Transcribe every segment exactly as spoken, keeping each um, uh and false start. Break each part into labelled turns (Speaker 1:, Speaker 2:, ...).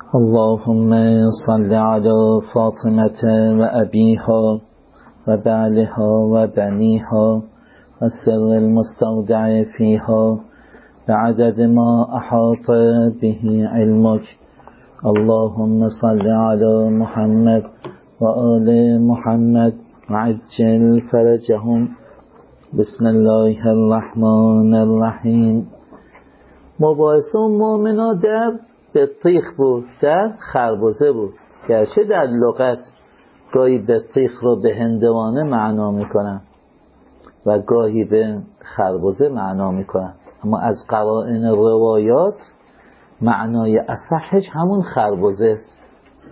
Speaker 1: اللهم صل على فاطمة وأبيها وبعلها وبنيها والسر المستودع فيها بعدد ما أحاط به علمك. اللهم صل على محمد وآل محمد وعجل فرجهم. بسم الله الرحمن الرحیم. مباحثه مؤمنا در بطیخ بود، در خربزه بود. گرچه در لغت گاهی بطیخ رو به هندوانه معنا میکنن و گاهی به خربزه معنا میکنن، اما از قرائن روایات معنای اصحش همون خربزه است.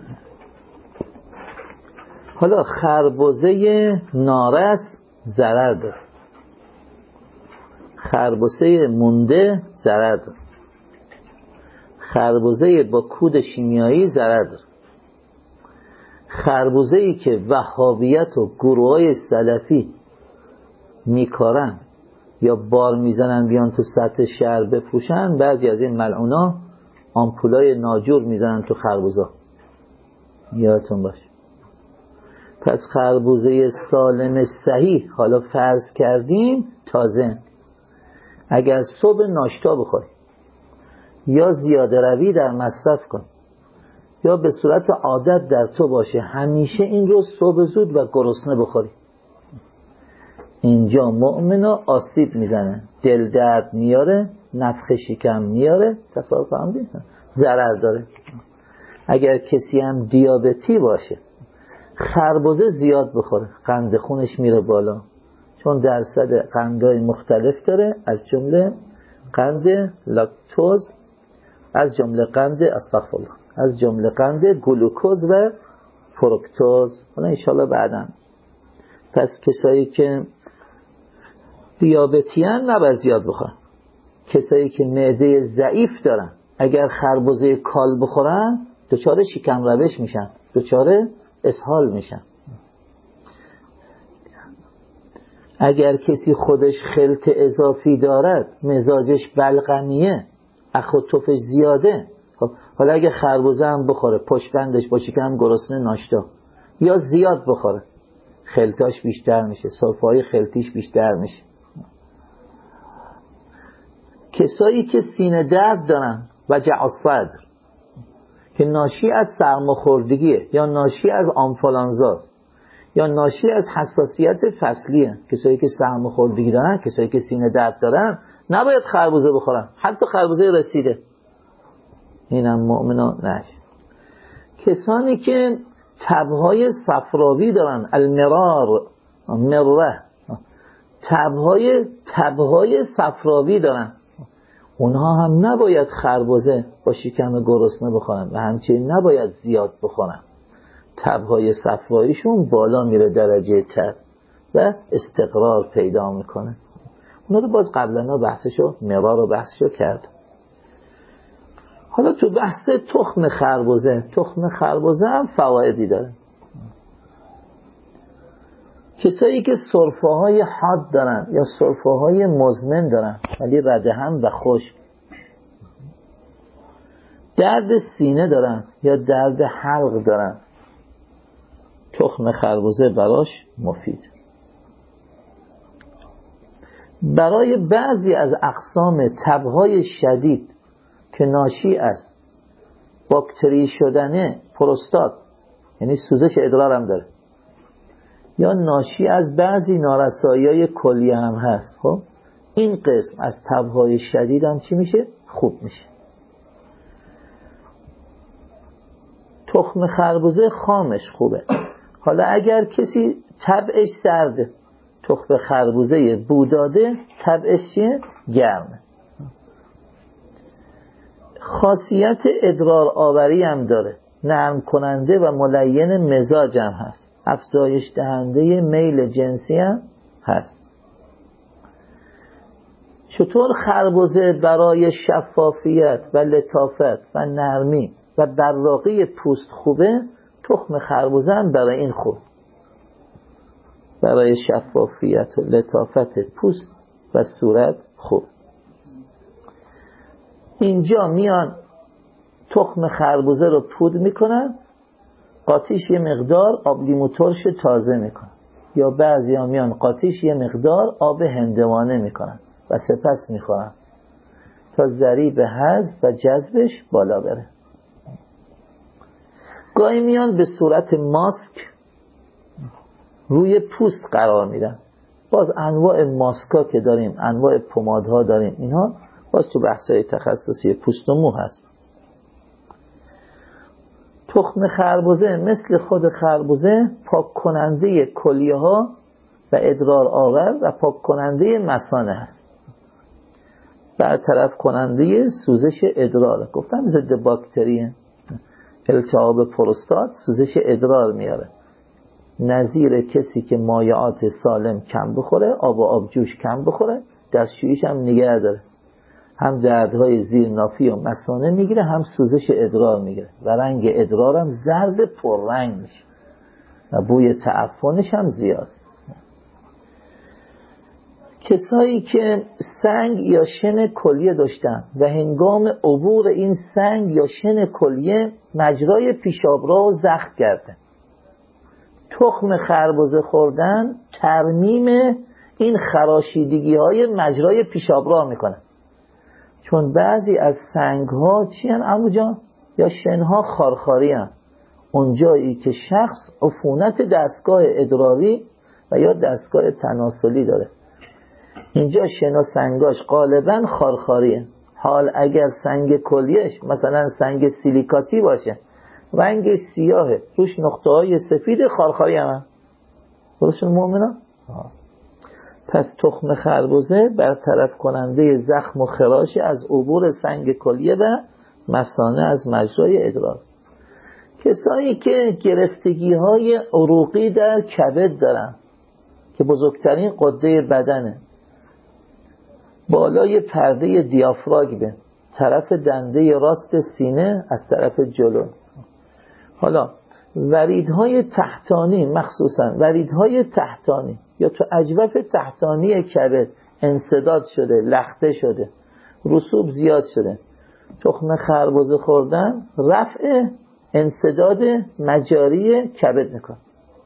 Speaker 1: حالا خربزه نارس ضرر داره، خربزه مونده ضرر داره، خربزه با کود شیمیایی ضرر داره. خربزه‌ای که وهابیت و گروهای سلفی میکارن یا بار میزنن بیان تو سطح شهر بفروشن، بعضی از این ملعونا آمپولای ناجور میزنن تو خربزه. یادتون باشه. پس خربزه سالم صحیح حالا فرض کردیم تازه اگر صبح ناشتا بخوری یا زیاده روی در مصرف کن یا به صورت عادت در تو باشه همیشه این رو صبح زود و گرسنه بخوری، اینجا مؤمنا آسیب میزنه، دل درد میاره، نفخ شکم میاره، تصادف هم بیسن ضرر داره. اگر کسی هم دیابتی باشه خربزه زیاد بخوره قند خونش میره بالا، چون درصد قندهای مختلف داره، از جمله قند لاکتوز، از جمله قند استغفرالله از جمله قند گلوکوز و فرکتوز. حالا انشالله بعداً. پس کسایی که دیابتی هستند نباید زیاد بخورن. کسایی که معده ضعیف دارن اگر خربزه کال بخورن دچار شکم روش میشن، دچار اسهال میشن. اگر کسی خودش خلط اضافی دارد، مزاجش بلغمیه، اخوتوفش زیاده، خب حالا اگه خربزه هم بخوره پشتبندش با شکم گرسنه ناشتا یا زیاد بخوره خلطاش بیشتر میشه، صفای خلطیش بیشتر میشه. کسایی که سینه درد دارن وجع الصدر که ناشی از سرماخوردگیه یا ناشی از آنفولانزاست یا ناشی از حساسیت فصلیه، کسایی که سرماخوردگی دارن، کسایی که سینه درد دارن نباید خربزه بخورن، حتی خربزه رسیده. اینم مؤمنان نشه. کسانی که تبهای صفراوی دارن، المرار مره، تبهای تبهای صفراوی دارن، اونها هم نباید خربزه با شکم گرسنه بخورن و همچنین نباید زیاد بخورن. تبهای صفراییشون بالا میره درجه تب و استقرار پیدا میکنه. اونا رو باز قبلنا بحثشو مرار رو بحثشو کرد. حالا تو بحث تخم خربزه، تخم خربزه هم فوایدی داره. کسایی که سرفه های حاد دارن یا سرفه های مزمن دارن ولی رده هم و خشک، درد سینه دارن یا درد حلق دارن، تخم خربزه براش مفید. برای بعضی از اقسام تبهای شدید که ناشی از باکتری شدن پروستات، یعنی سوزش ادرار هم داره، یا ناشی از بعضی نارسایی‌های کلیه هم هست، خب این قسم از تبهای شدید هم چی میشه؟ خوب میشه. تخم خربزه خامش خوبه. حالا اگر کسی طبعش سرده، تخم خربزه بوداده طبعش چیه؟ گرمه. خاصیت ادرار آوری هم داره، نرم کننده و ملین مزاج هم هست، افزایش دهنده میل جنسی هم هست. چطور خربزه برای شفافیت و لطافت و نرمی و براقی پوست خوبه، تخم خربزه هم برای این خوب، برای شفافیت و لطافت پوست و صورت خوب. اینجا میان تخم خربوزه رو پود میکنن، قاطیش یه مقدار آب لیمو ترش تازه میکنن، یا بعضی ها میان قاطیش یه مقدار آب هندوانه میکنن و سپس میخورن تا ضریب هضم و جذبش بالا بره. گاهی میان به صورت ماسک روی پوست قرار میدن. باز انواع ماسکا که داریم، انواع پمادها داریم، اینها باز تو بحثای تخصصی پوست و مو هست. تخم خربوزه مثل خود خربوزه پاک کننده کلیه ها و ادرار آور و پاک کننده مثانه هست، برطرف کننده سوزش ادرار. گفتم ضد باکتریه، التهاب پروستات سوزش ادرار میاره. نظیر کسی که مایعات سالم کم بخوره، آب و آبجوش کم بخوره، دستشوییش هم نگه داره، هم دردهای زیر نافی و مثانه میگیره، هم سوزش ادرار میگیره و رنگ ادرار هم زرد پررنگ میشه و بوی تعفنش هم زیاد. کسایی که سنگ یا شن کلیه داشتن و هنگام عبور این سنگ یا شن کلیه مجرای پیشاب را زخم کرده، تخم خربوزه خوردن ترمیم این خراشیدگی های مجرای پیشاب را میکنه. چون بعضی از سنگ ها چی هن عمو جان؟ یا شن ها خارخاری هن، اونجایی که شخص عفونت دستگاه ادراری و یا دستگاه تناسلی داره، اینجا شن و سنگاش غالبا خارخاریه. حال اگر سنگ کلیش مثلا سنگ سیلیکاتی باشه، رنگش سیاهه، روش نقطه های سفید، خارخاری هم درست شد مؤمنا؟ پس تخم خربوزه برطرف کننده زخم و خراش از عبور سنگ کلیه و مثانه از مجرای ادرار. کسایی که گرفتگی های عروقی در کبد دارن که بزرگترین قده بدنه، بالای پرده دیافراگم، طرف دنده راست سینه از طرف جلو. حالا وریدهای تحتانی، مخصوصا وریدهای تحتانی یا تو اجوف تحتانی کبد انسداد شده، لخته شده، رسوب زیاد شده، تخم خربوزه خوردن رفع انسداد مجاری کبد میکنه.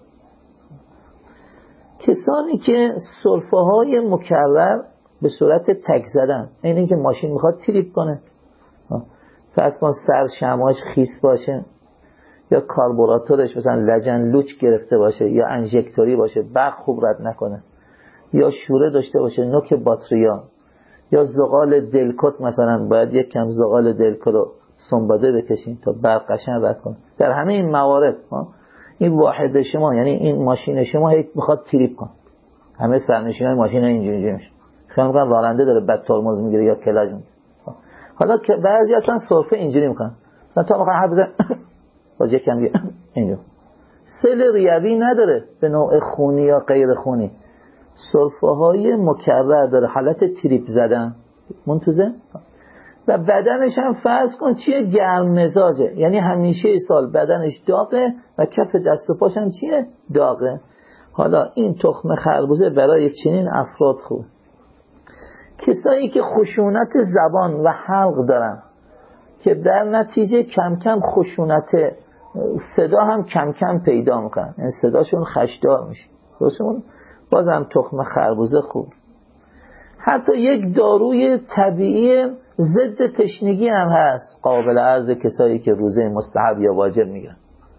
Speaker 1: کسانی که سرفه های مکرر به صورت تک زدن، این این که ماشین میخواد تریپ کنه، فرض کن سر شمعاش خیس باشه، یا کاربوراتورش مثلا لجن لوچ گرفته باشه، یا انژکتوری باشه برق خوب رد نکنه، یا شوره داشته باشه نوک باتریا، یا زغال دلکت مثلا باید یک کم زغال دلکت رو سنباده بکشین تا برق قشنگ رد کنه. در همه این موارد این واحد شما، یعنی این ماشین شما هیچ میخواد تریپ کنه، همه سرنشینای ماشین اینجوری اینجوری میشه، خیلی میگن راننده داره بد ترمز میگیره یا کلاج میگیره. حالا که بعضیاتون سرفه اینجوری میکنن، مثلا تا میخوان حرف بزنن باز یک کم دیگه اینجا سل ریوی نداره به نوع خونی یا غیر خونی، سرفه های مکرر داره، حالت تریپ زدن منتوزه، و بدنش هم فرض کن چیه؟ گرم مزاجه، یعنی همیشه سال بدنش داغه و کف دست و پاش هم چیه؟ داغه. حالا این تخم خربوزه برای چنین افراد خوب. کسایی که خشونت زبان و حلق دارن که در نتیجه کم کم خشونت صدا هم کم کم پیدا میکنن، یعنی صداشون خشدار میشه، درستمون بازم تخم خربوزه خوب. حتی یک داروی طبیعی ضد تشنگی هم هست، قابل عرض کسایی که روزه مستحب یا واجب میگن،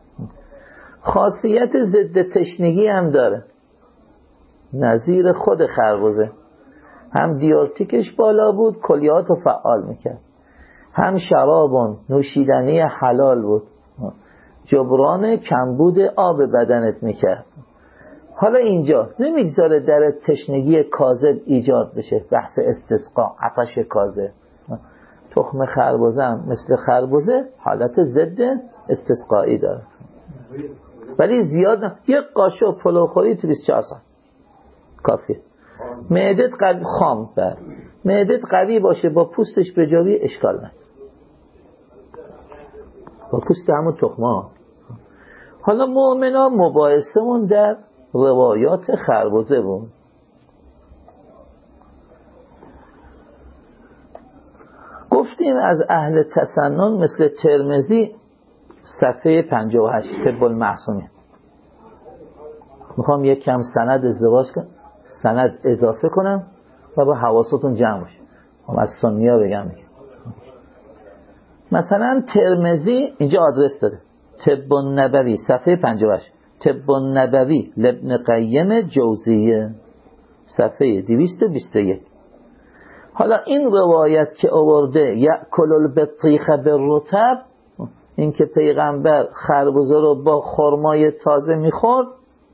Speaker 1: خاصیت ضد تشنگی هم داره، نظیر خود خربوزه، هم دیورتیکش بالا بود، کلیات رو فعال میکرد، هم شرابون نوشیدنی حلال بود، جبران کمبود آب بدنت میکرد. حالا اینجا نمیگذاره در تشنگی کاذب ایجاد بشه، بحث استسقا، عطش کاذب. تخم خربوزه هم مثل خربوزه حالت ضد استسقایی داره، ولی زیاد نه. یک قاشق پلو خوری تو بیست و چهار ساعت کافیه. معدت قوی خام بر معدت قوی باشه، با پوستش بجاوی اشکال نداره، با پوست همون تخمه. حالا مؤمنا مباحثمون در روایات خربوزه بود. گفتیم گفتیم از اهل تسنن مثل ترمذی صفحه پنجاه و هشت طب المعصومین. میخوام یک کم سند ازدواج کنم، سند اضافه کنم و با حواستون جمع باشه. هم از سنیا بگم میگم مثلا ترمذی اینجا آدرس داده طب النبوی صفحه پنجاه و هشت طب النبوی لابن قیم جوزیه صفحه دویست و بیست و یک. حالا این روایت که آورده یأکل البطیخ بالرطب، این که پیغمبر خربزه رو با خرمای تازه میخورد،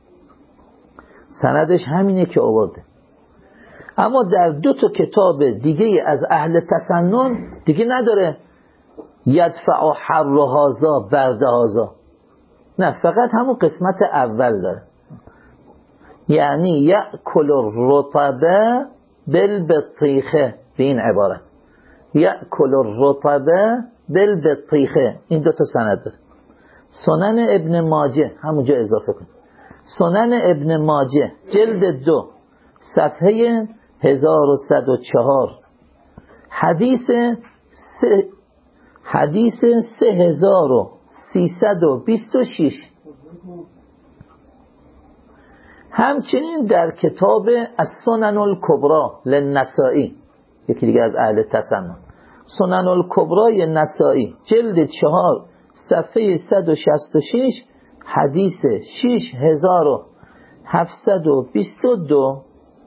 Speaker 1: سندش همینه که آورده. اما در دو تا کتاب دیگه از اهل تسنن دیگه نداره یدفع حر هذا برد هذا، نه فقط همون قسمت اول داره، یعنی یأکل الرطب بالبطیخه، به این عبارت یأکل الرطب بالبطیخه. این دو تا سند داره. سنن ابن ماجه همونجا اضافه کن، سنن ابن ماجه جلد دو صفحه هزار و صد و چهار حدیث سه حدیث سه هزار و سیصد و بیست و شش. همچنین در کتاب السنن الکبری للنسائی، یکی دیگه از اهل تسنن، سنن الکبری نسائی جلد چهار صفحه صد و شصت و شش حدیث شش هزار و هفتصد و بیست و دو.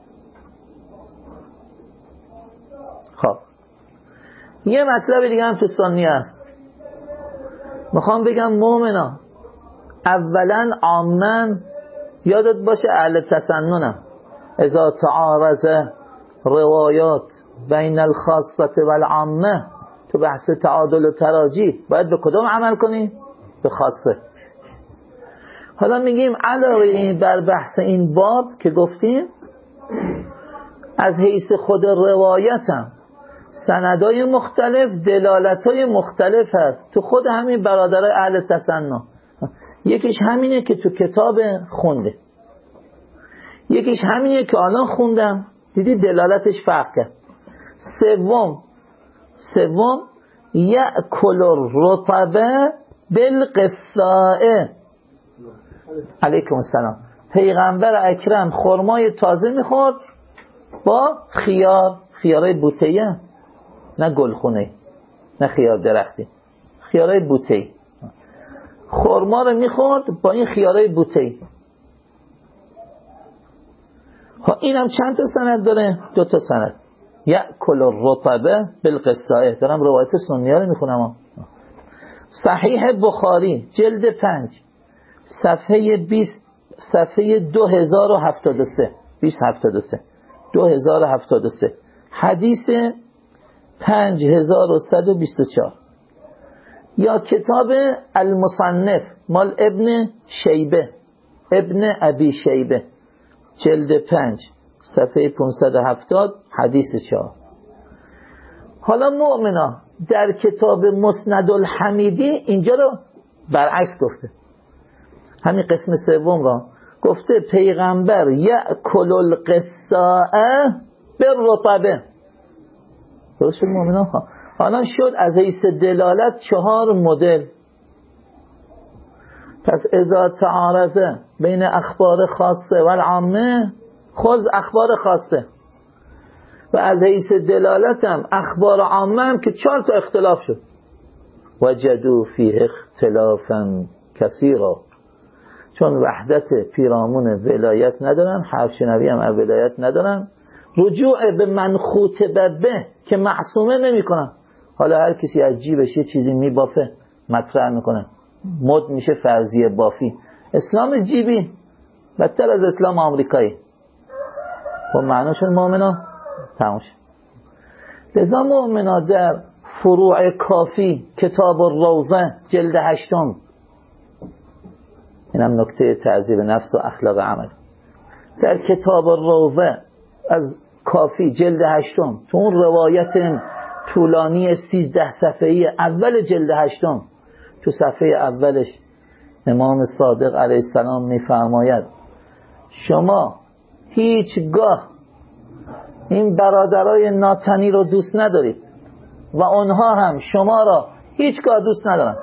Speaker 1: خب یه مطلب دیگه هم تو سنی هست، میخوام بگم مؤمنا اولا عامن یادت باشه اهل تسننم اذا تعارض روایات بین الخاصه و العامه، تو بحث تعادل و تراجیح باید به کدوم عمل کنی؟ به خاصه. حالا میگیم علاوه این بر بحث این باب که گفتیم از حیث خود روایتم سندای مختلف دلالتای مختلف هست تو خود همین برادر اهل تسنن. یکیش همینه که تو کتاب خونده، یکیش همینه که الان خوندم دیدی دلالتش فرق کرد. سوم سوم یأکل الرطب بالقثاء. علیکم السلام. پیغمبر اکرم خرمای تازه میخورد با خیار، خیارای بوته‌ای، نه گلخونه، نه خیار درختی، خیارای بوته‌ای. خرما رو میخورد با این خیارای بوته‌ای. ها اینم چند تا سند داره؟ دو تا سند. یأکل الرطب بالقثاء. دارم روایت سنی‌ها رو میخونم. صحیح بخاری جلد پنج صفحه بیست صفحه دو هزار و هفتاد و سه بیست هفتاد و سه دو هزار و هفتاد و سه حدیث پنج هزار و صد و بیست و چهار. یا کتاب المصنف مال ابن شیبه ابن ابی شیبه جلد پنج صفحه پانصد و هفتاد حدیث چهار. حالا مؤمنا در کتاب مسند الحمیدی اینجا رو برعکس گفته، همین قسم سوم را گفته پیغمبر یأکل القثاء بالرطب. درست شد مؤمنا؟ حالا شد از حیث دلالت چهار مدل. پس اذا تعارض بین اخبار خاصه و العامه خذ اخبار خاصه، و از حیث دلالتم اخبار عامه هم که چهار تا اختلاف شد. وجدوا فیه اختلافا کثیرا، چون وحدت پیرامون ولایت ندارن، حرف شنوی هم ولایت ندارن، رجوع به منخوط به که معصومه نمی کنن. حالا هر کسی از جیبش یه چیزی میبافه مطرح میکنه، مد میشه فرضیه بافی. اسلام جیبی بدتر از اسلام آمریکایی. و معناشون مؤمنا تماش. لذا مؤمنا در فروع کافی کتاب الروضه جلد هشتم، اینم نکته تعذیب نفس و اخلاق عمل، در کتاب الروضه از کافی جلد هشتم تو اون روایت طولانی سیزده صفحه‌ای اول جلد هشتم تو صفحه اولش امام صادق علیه السلام میفرماید شما هیچگاه این برادرای ناتنی رو دوست ندارید، و آنها هم شما را هیچگاه دوست ندارن.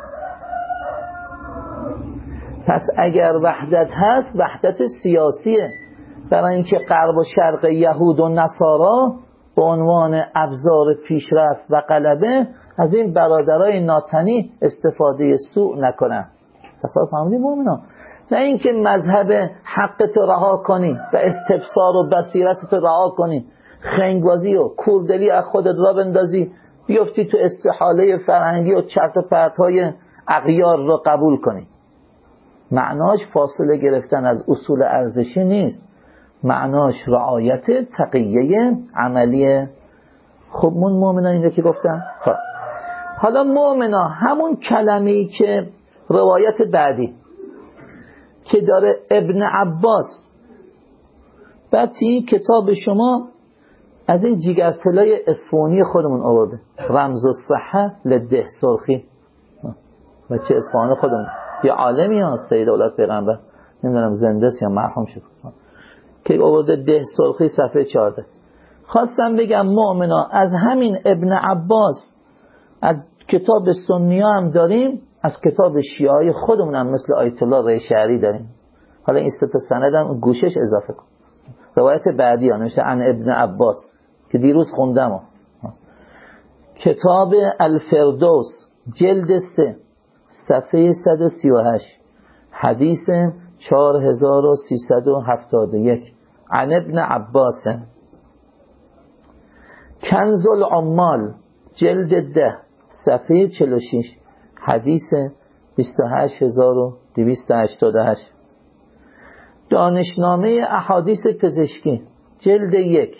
Speaker 1: پس اگر وحدت هست وحدت سیاسیه، برای اینکه غرب و شرق یهود و نصارا به عنوان ابزار پیشرفت و غلبه از این برادرای ناتنی استفاده سوء نکنن. تصور فهمیدید مومنان؟ نه اینکه مذهب حقت رها کنی و استبصار و بصیرتت رها کنی، خنگبازی و کوردلی از خودت را بندازی بیفتی تو استحاله فرهنگی و چرت و پرت‌های اغیار را قبول کنی. معناش فاصله گرفتن از اصول ارزشی نیست، معناش رعایت تقیه عملی. خب من مؤمنان اینجا که گفتم. خب حالا مؤمنا همون کلمه‌ای که روایت بعدی که داره ابن عباس، بعد این کتاب شما از این جیگرطلای اصفهانی خودمون آورده، رمز الصحه لده سرخی، بچه اصفهانی خودمون، یه عالمی هست سید اولاد پیغمبر، نمیدونم زنده است یا مرحوم شد، که آورده ده سرخی صفحه چهارده. خواستم بگم مؤمنا از همین ابن عباس از کتاب سنی هم داریم، از کتاب شیعه خودمون هم مثل آیت الله ری شهری داریم. حالا این سه تا سند هم گوشش اضافه کن. روایت بعدی ها نوشته عن ابن عباس که دیروز خوندم، کتاب الفردوس جلد سه صفحه صد و سی و هشت حدیث چهار هزار و سیصد و هفتاد و یک عن ابن عباس. کنز العمال جلد ده صفحه چهل و شش حدیث بیست و هشت هزار و دویست و هشتاد و هشت. دانشنامه احادیث پزشکی جلد یک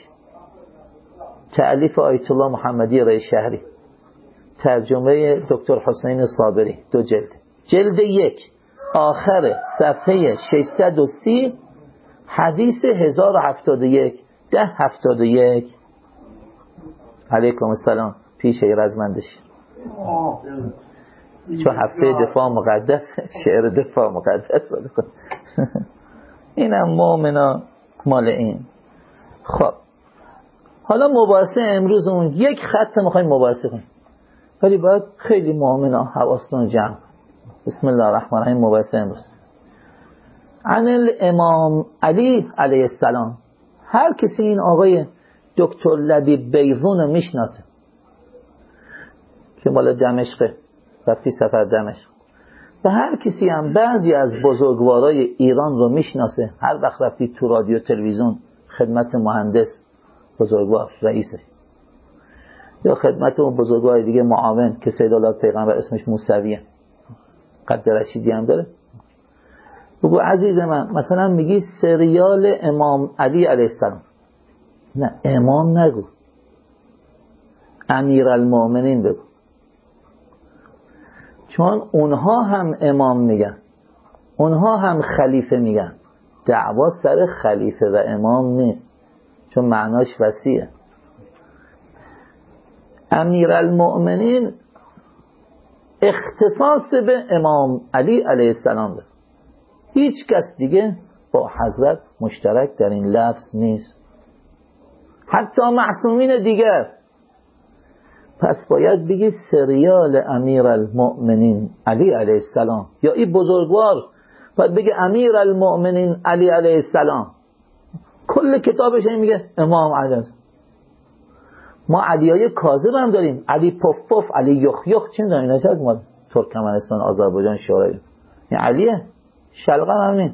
Speaker 1: تألیف آیت الله محمدی ری شهری، ترجمه دکتر حسین صابری، دو جلد. جلد یک آخر صفحه ششصد و سی حدیث هزار و هفتاد و یک ده هفتاد و یک. علیکم السلام. پیش رزمندش چون هفته دفاع مقدس، شعر دفاع مقدس اینم مؤمنا مال این. خب حالا مباحثه امروزمون یک خط میخوایم مباحثه کنیم، ولی باید خیلی مؤمنا حواستون جمع. بسم الله الرحمن الرحیم. مباحثه امروز عن الامام علی علیه السلام. هر کسی این آقای دکتر لبیب بیضون رو میشناسه که مال دمشقه، رفتی سفر دمشق، و هر کسی هم بعضی از بزرگوارای ایران رو میشناسه، هر وقت رفتی تو رادیو تلویزیون خدمت مهندس بزرگوار رئیسه، یا خدمت اون بزرگوار دیگه معاون که سید اولاد پیغمبر اسمش موسویه، قد رشیدی هم داره، بگو عزیز من مثلا میگی سریال امام علی علیه السلام، نه امام نگو، امیرالمؤمنین بگو، چون اونها هم امام میگن، اونها هم خلیفه میگن. دعوا سر خلیفه و امام نیست، چون معناش وسیعه. امیرالمؤمنین اختصاص به امام علی علیه السلام ده. هیچ کس دیگه با حضرت مشترک در این لفظ نیست، حتی معصومین دیگر. پس باید بگی سریال امیرالمؤمنین علی علیه السلام، یا این بزرگوار باید بگی امیرالمؤمنین علی علیه السلام. کل کتابش این میگه امام علی. ما علیای کاذب هم داریم، علی پف پف، علی یخ یخ، چه داریم ایناش از ما ترکمنستان، آذربایجان، شورای این علیه شلغم همین.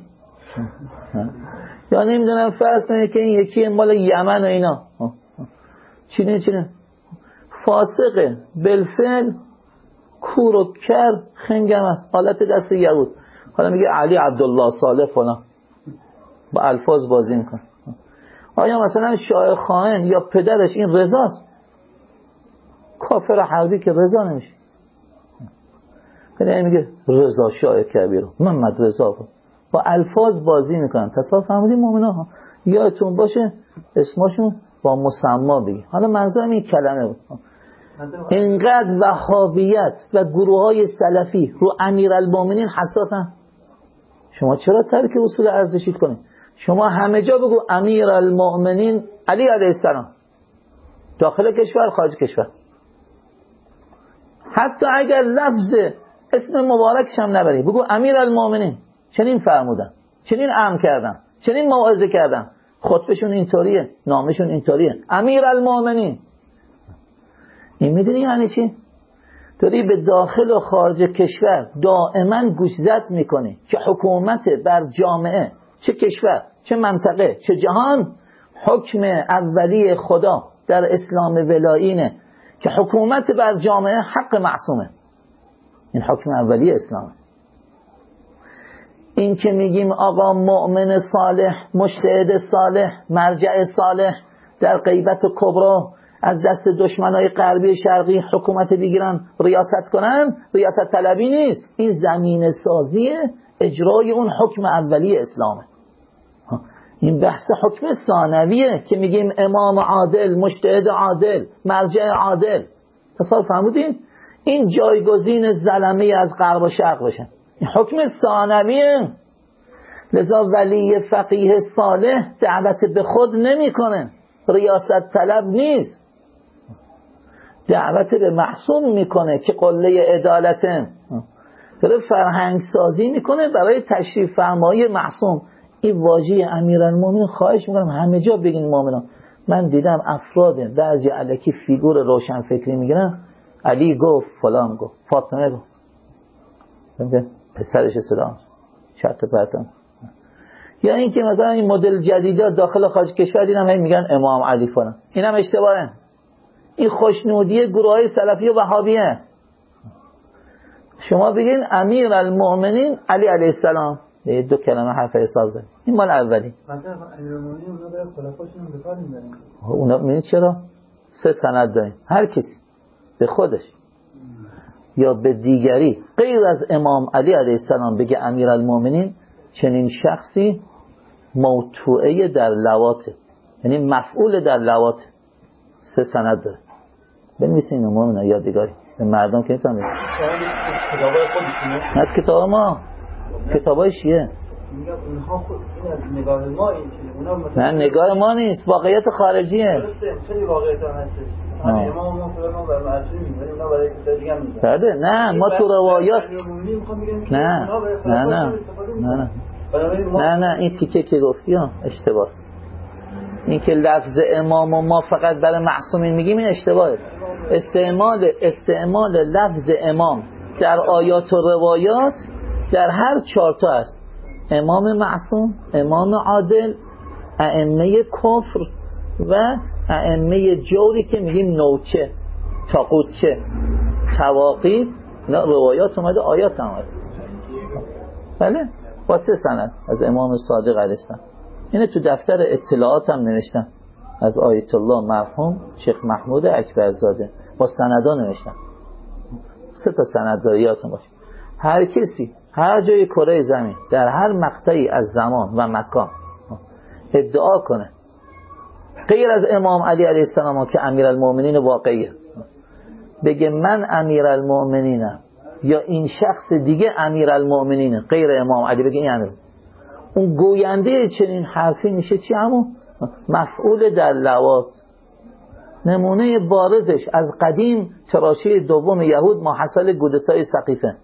Speaker 1: یا نمیدونم فرض کنید که این یکی مال یمن و اینا، چینه چینه فاسقه بالفعل، کور و کر، خنگم است، حالت دست یهود. حالا میگه علی عبدالله صالح فلان، با الفاظ بازی میکن. آیا مثلا شاه خائن یا پدرش این رضاست؟ کافر حربی که رضا نمیشه. پدر میگه رضا شاه کبیر، محمد رضا، با الفاظ بازی میکنن. تصور فهمیدین مؤمنا؟ یادتون باشه اسمشون با مسما بگی. حالا منظورم این کلمه بود. اینقدر وهابیت و گروه های سلفی رو امیرالمؤمنین حساسن، شما چرا ترک اصول ارزشی کنید؟ شما همه جا بگو امیرالمؤمنین علی علیه السلام، داخل کشور خارج کشور. حتی اگر لفظ اسم مبارکش هم نبری، بگو امیر المؤمنین چنین فرمودن، چنین امر کردن، چنین موعظه کردن. خطبهشون اینطوریه، نامشون اینطوریه، امیر المؤمنین. این میدونی یعنی چی؟ داری به داخل و خارج کشور دائما گوشزد میکنی که حکومت بر جامعه، چه کشور، چه منطقه، چه جهان، حکم اولی خدا در اسلام ولایینه که حکومت بر جامعه حق معصومه. این حکم اولی اسلامه. این که میگیم آقا مؤمن صالح، مجتهد صالح، مرجع صالح در غیبت کبرا از دست دشمنای غربی شرقی حکومت بگیرن، ریاست کنن، ریاست طلبی نیست. این زمین سازی اجرای اون حکم اولی اسلامه. این بحث حکم ثانویه که میگیم امام عادل، مجتهد عادل، مرجع عادل. تصور فرمودین؟ این جایگزین ظلمه از غرب و شرق بشه. این حکم ثانویه. لذا ولی فقیه صالح دعوت به خود نمیکنه، ریاست طلب نیست، دعوت به معصوم میکنه که قله عدالته، داره فرهنگ سازی میکنه برای تشریف فرمایی معصوم. این واژه امیرالمومنین خواهش میکنم همه جا بگین مؤمنان. من دیدم افراد بعضی الکی فیگور روشن فکری میگیرن، علی گفت، فلان گفت، فاطمه گفت، پسرش صدا شرط پرتم. یا این که مثلا این مدل جدیدا داخل خارج کشور دیدم هم میگن امام علی فلان. اینم اشتباهه. این خوشنودی گروهای سلفی و وهابیه. شما بگین امیر المؤمنین علی علیه السلام، دو کلمه حرف حساب زد. این مال اولی.
Speaker 2: مثلا امیر المؤمنین اونا به خلفاشون به کار میبرن.
Speaker 1: اونا میبینید چرا؟ سه سند داریم. هر کسی به خودش یا به دیگری غیر از امام علی علیه السلام بگه امیر المؤمنین، چنین شخصی موتوعه در لواته، یعنی مفعول در لواته. سه سند داره. بنویسین اینو مؤمنان یادگاری به مردم که میتونن بگن.
Speaker 2: کتابای خودشونه؟
Speaker 1: نه کتاب ما، کتابای شیعه.
Speaker 2: میگم اونها خود این از نگاه ما این چیه؟ اونا مثلا
Speaker 1: نه نگاه ما نیست، واقعیت خارجیه.
Speaker 2: درسته، خیلی واقعیت هم هستش. امام ما فرمان بر معصوم میگه، اونا برای کسی دیگه هم میگن.
Speaker 1: بله نه ما تو روایات نه نه نه نه نه نه این تیکه که گفتی ها اشتباه. این که لفظ امام و ما فقط برای معصومین میگیم این اشتباهه. استعمال استعمال لفظ امام در آیات و روایات در هر چارتا است. امام معصوم، امام عادل، ائمه کفر و ائمه جوری که میگیم نوچه، تاقوتچه، تواقیت. نه روایات اومده، آیات هم اومده. بله با سه سند از امام صادق علیه السلام. اینه تو دفتر اطلاعات هم نوشتم از آیت الله مرحوم شیخ محمود اکبرزاده، با سندا نوشتم. سه تا سند داره یادتون باشه. هر کسی هر جای کره زمین در هر مقطعی از زمان و مکان ادعا کنه غیر از امام علی علیه السلام که امیرالمؤمنین واقعیه، بگه من امیرالمؤمنینم یا این شخص دیگه امیرالمؤمنینه غیر امام علی، بگه این امیر، اون گوینده چنین حرفی میشه چی؟ همون مفعول در لوات. نمونه بارزش از قدیم تراشی دوم یهود ما حصل گودتای سقیفه.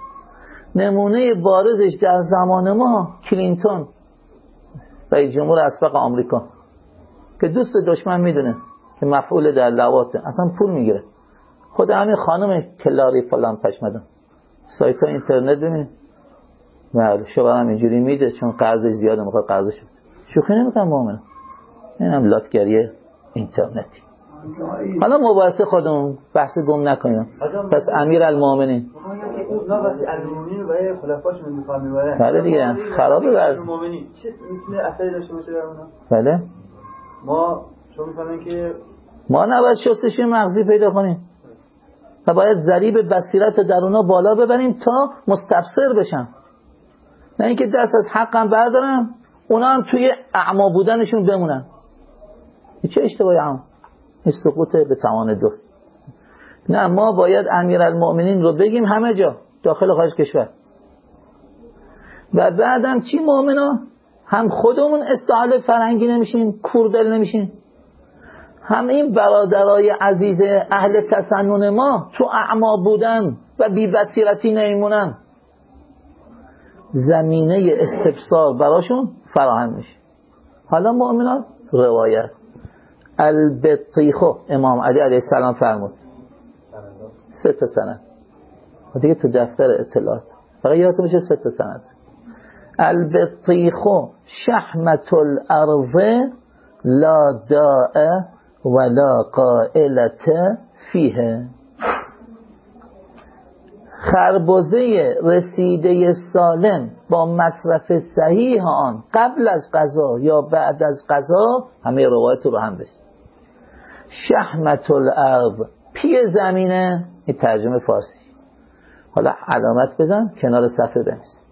Speaker 1: نمونه بارزش در زمان ما کلینتون رئیس جمهور اسبق آمریکا که دوست دشمن میدونه که مفعول در لواته، اصلا پول میگیره. خود همین خانم کلاری فلان پشمدن سایت ها اینترنت ببین، بله شما هم اینجوری میده چون قرضش زیاده میخواد قرضش بده. شوخی نمیکنم مؤمنه. اینم لاتگری اینترنتی. حالا مباحثه خودمون بحث گم نکنیم. پس امیرالمؤمنین
Speaker 2: اونا وقتی امیرالمؤمنین برای خلفاشون به کار میبرن،
Speaker 1: بله دیگه خرابه وضع.
Speaker 2: امیرالمؤمنین چه میتونه اثری داشته باشه بر اونا؟
Speaker 1: بله
Speaker 2: ما شما میفهمین که
Speaker 1: ما نباید شستشوی مغزی پیدا کنیم و باید ذریب بصیرت در اونا بالا ببریم تا مستبصر بشن، نه اینکه دست از حقم بردارم اونا هم توی اعما بودنشون بمونن. این چه اشتباهی هم؟ این سقوط به توان دو. نه ما باید امیرالمؤمنین رو بگیم همه جا داخل و خارج کشور. و بعدم چی مؤمنا؟ هم خودمون استعال فرهنگی نمیشیم، کوردل نمیشیم، همه این برادرای عزیز اهل تسنن ما تو اعما بودن و بی بصیرتی نیمونن، زمینه استبصار براشون فراهم میشه. حالا مؤمنان روایت البطیخو امام علی علیه السلام فرمود سه تا سند دیگه تو دفتر اطلاعات فقط یادتون میشه سه تا سند. البطیخو شحمت الارض لا داء ولا قائلت فیه. خربزه رسیده سالم با مصرف صحیح آن قبل از غذا یا بعد از غذا، همه روایت رو هم بشید. شحمت الارض پی زمینه، این ترجمه فارسی. حالا علامت بزن کنار صفحه بنویس.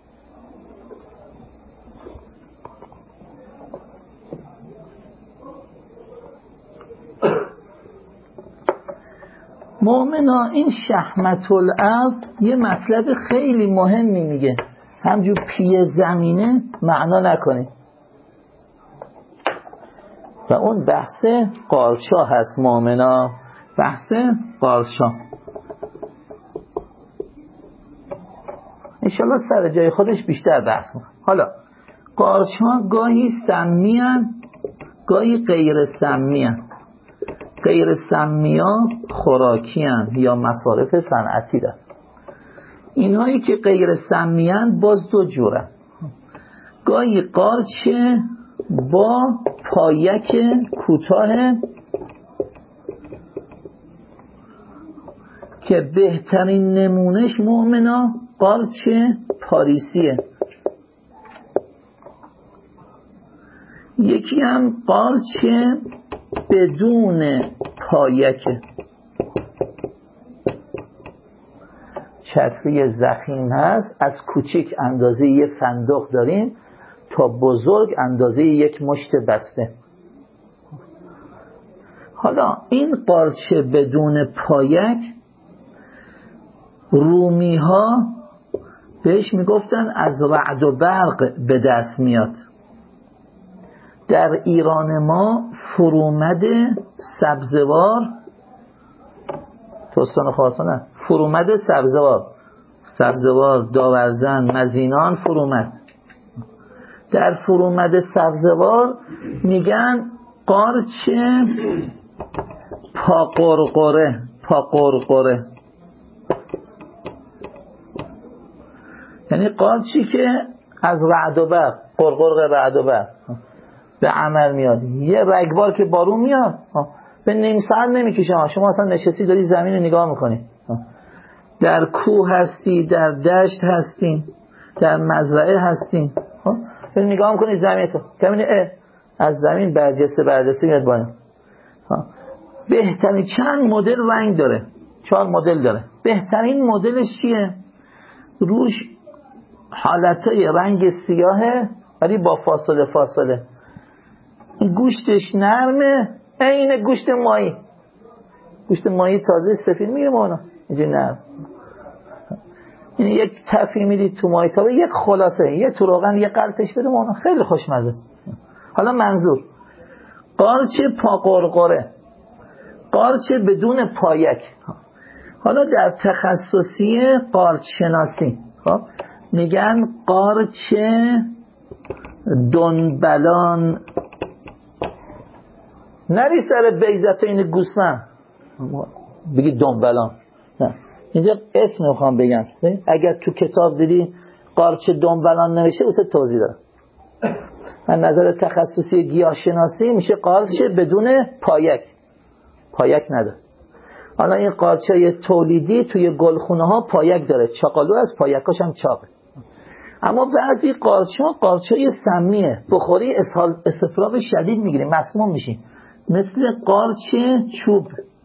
Speaker 1: مؤمنا این شحمت الارض یه مطلب خیلی مهمی میگه، همجور پی زمینه معنا نکنید. و اون بحث قارچا هست مؤمنا، بحث قارچا انشالله سر جای خودش بیشتر بحث میکنه. حالا قارچا گاهی سمیان گاهی غیر سمیان. غیر سمیا خوراکیان یا مصارف صنعتی دارن. اینهایی که غیر سمیان باز دو جورن. گاهی قارچ با پایک کوتاه که بهترین نمونش مؤمنا قارچ پاریسیه. یکی هم قارچ بدون پایکه، چتری ضخیم هست، از کوچیک اندازه یه فندق داریم تا بزرگ اندازه یک مشت بسته. حالا این قارچ بدون پایک رومی ها بهش میگفتن از رعد و برق به دست میاد. در ایران ما فرومد سبزوار توستان خراسان فرومد سبزوار سبزوار داورزن مزینان فرومد. در فرومد سبزوار میگن قارچ پاقرقره پاقرقره یعنی قارچی که از رعد و برق قرقرق رعد و برق به عمل میاد. یه رگبار که بارون میاد به نیم ساعت نمیکشه. شما اصلا نشستی داری زمین رو نگاه میکنی، در کوه هستی، در دشت هستی، در مزرعه هستی، نگاه میکنی زمین تو کمینه از زمین برجسته برجسته میاد باید. بهترین چند مدل رنگ داره، چهار مدل داره. بهترین مدلش چیه؟ روش حالتای رنگ سیاهه ولی با فاصله فاصله. گوشتش نرمه، این گوشت ماهی. گوشت ماهی تازه سفید میگیره ما اونا اینجوری نرم. این یک تفی میدید تو ماهی تابه، یک خلاصه یه تو روغن یه قلتش بده ما اونا خیلی خوشمزه است. حالا منظور قارچ پاقرقره، قارچ بدون پایک. حالا در تخصصی قارچ شناسی خب میگن قارچ دنبلان. نری سر بیضت این گوسفند بگی دنبلان، نه اینجا اسم میخوام بگم. اگر تو کتاب دیدی قارچ دنبلان نمیشه واسه توضیح دارم. من نظر تخصصی گیاهشناسی میشه قارچ بدون پایک، پایک نداره. حالا این قارچای تولیدی توی گلخونه ها پایک داره، چاقالو از پایکاش هم چاقه. اما بعضی قارچا قارچای سمیه، بخوری اسهال استفراغ شدید میگیری، مسموم میشی، مثل قارچ چوب.